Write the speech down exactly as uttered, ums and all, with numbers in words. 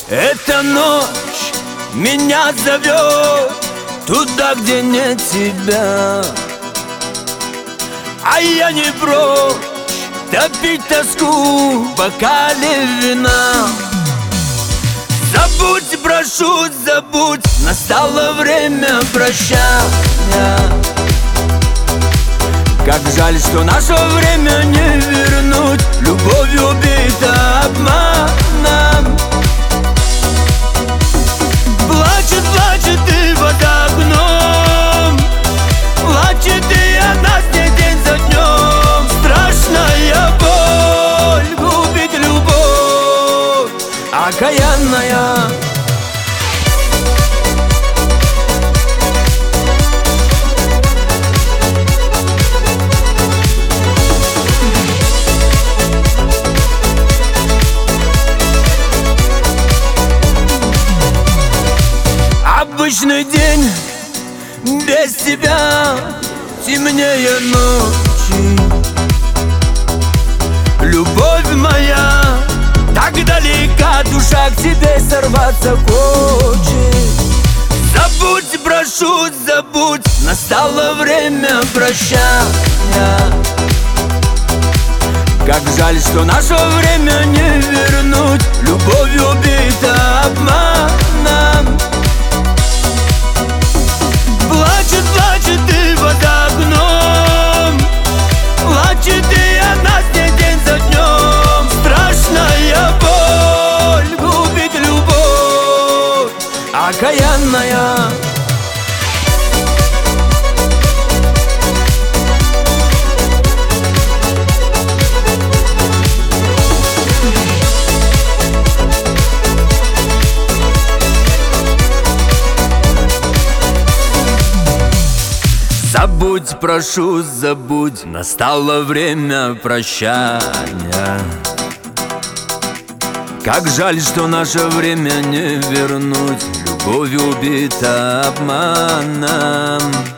Эта ночь меня зовет туда, где нет тебя, а я не прочь топить тоску в бокале вина. Забудь, прошу, забудь, настало время прощания. Как жаль, что наше время не вернуть, любовью убита обманом. Плачет, плачет и под окном, плачет и она с ней день за днем. Страшная боль губит любовь окаянная. Обычный день без тебя, темнее ночи. Любовь моя так далека, душа к тебе сорваться хочет. Забудь, прошу, забудь, настало время прощания. Как жаль, что наше время не вернуть, любовью убита обманом. Плачет, плачет и под окном, плачет и она с ней день за днем. Страшная боль губит любовь окаянная. Забудь, прошу, забудь, настало время прощания. Как жаль, что наше время не вернуть, любовью убита обманом.